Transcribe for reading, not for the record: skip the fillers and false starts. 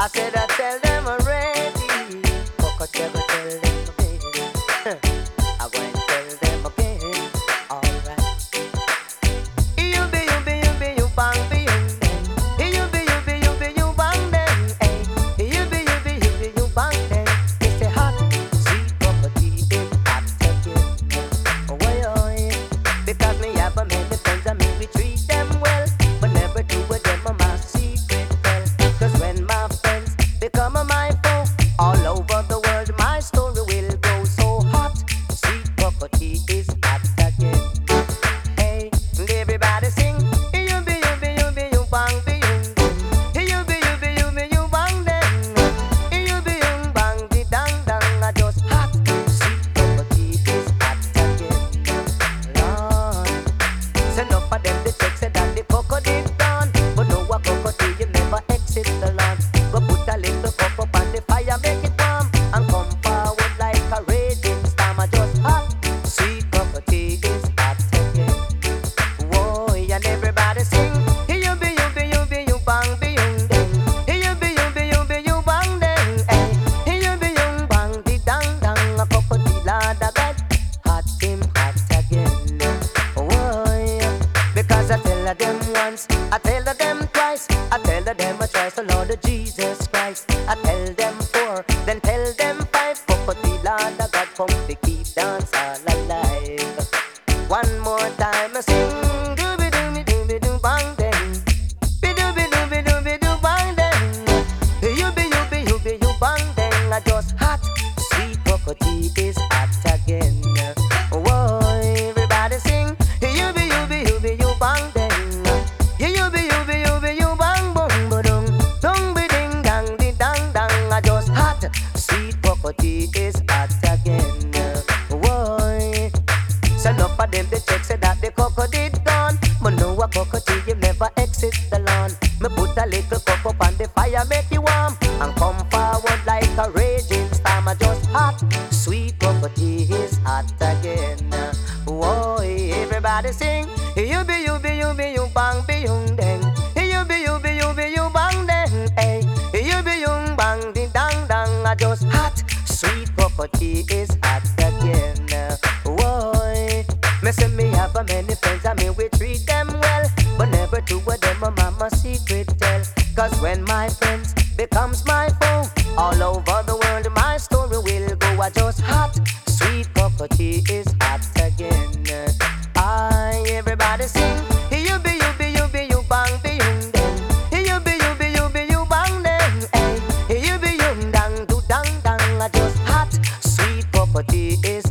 said I tell them already. Coco never tell them again. I'm going to tell them again. Alright. You be, you bang, be you. You be, you bang them. Hey. You be, you bang them. It's a hot, sweet cup of tea in hot again. Oh, oh, because me have a many friends and me we treat them well, but never do with them a my secret tell. Cause when my friends become a my foe, all over the world my story will go so hot. Sweet cup of tea is hot again. Hey, and everybody sing. You be, you bang, be you. You be, you bang them. You be, you bang the dang dang. I just hot. Sweet cup of tea is hot again. Lord, say enough of them the check say that the cocoa did done, but no a cocoa tea you never exit the lawn. Go put a little cup up on the fire, make it warm, and come forward like a raging storm. I just hot. Sweet cup of tea is hot again. Whoa, and everybody sing. You be, you bang, be you then. You be, you bang then. Hey, you be, you bang the dang dang. A cup of tea, Lord of God, hot him hot again. Whoa, because I tell them once, I tell them twice, I tell them thrice, the Lord of Jesus Christ. I tell them four, then tell them five. Cup of tea, Lord of God, come to keep dance all alive. One more time I sing. Dooby bang them. Be dooby bang them. You be, you bang them. I just hot. Sweet cocoa tea is hot again. Whoa, everybody sing. You be, you bang them. You be, you bang boom boom. Dong be ding dang di dang dang. I just hot. Sweet cocoa tea is hot again. Whoa. So enough of them the check say that the cocoa did gone, but no a cocoa tea you never exit the lawn. Me put a little cup up on the fire, make it warm, and come forward like a raging storm. I just hot. Sweet cocoa tea is hot again. Whoa, everybody sing. You be, you bang, be you then. You be, you bang then. Hey, you be, you bang the dang dang. I just hot. Sweet cocoa tea is hot again. Whoa, me say me have a many friends and me we treat them well, but never two of them a mama secret tell. Cause when my friends becomes my foe, all over the world my story will go. I just hot. Sweet cocoa tea is hot again. I everybody sing. You be, you bang, be you then. You be, you bang then. Hey, you be, you dang do dang dang. I just hot. Sweet cocoa tea is